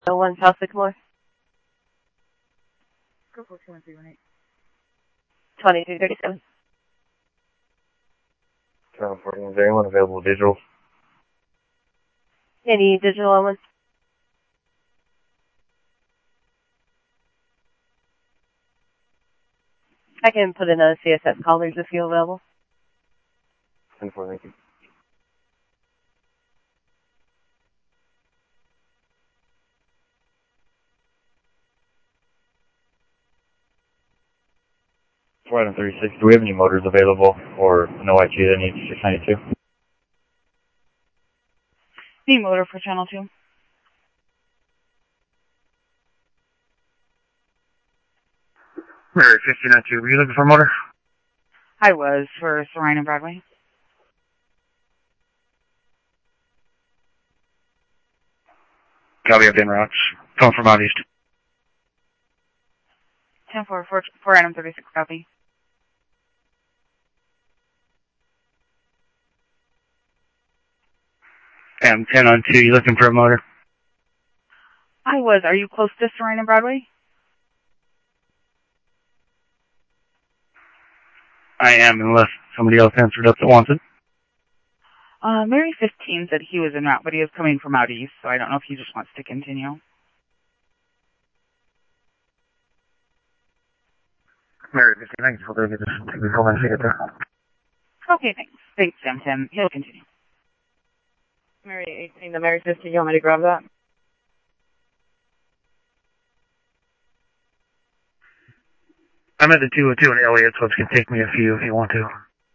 1 South Sycamore. Go for 21318. 2337. Channel 41, is there anyone available digital? Any digital on 1? I can put in a CSS callers if you're available. 10-4, thank you. Flight on 36, do we have any motors available or no IT that needs 692? Need motor for channel 2. Mary 1592, were you looking for a motor? I was for Sorina and Broadway. Copy of Den routes. Phone from out east. 10-4, 4 item 36, copy. M 10 on 2, you looking for a motor? I was. Are you close to Sorina and Broadway? I am, unless somebody else answered up that wants it. Mary 15 said he was en route, but he is coming from out east, so I don't know if he just wants to continue. Mary 15, thanks for taking this. Take this home and see it there. Okay, thanks. Thanks, Tim. He'll continue. Mary 18, the Mary 15, you want me to grab that? I'm at the 202 in Elliott, so it's going to take me a few if you want to.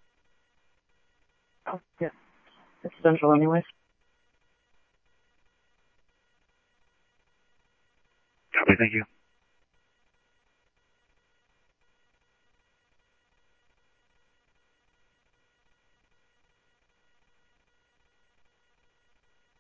Oh, yeah. It's central anyways. Copy, thank you.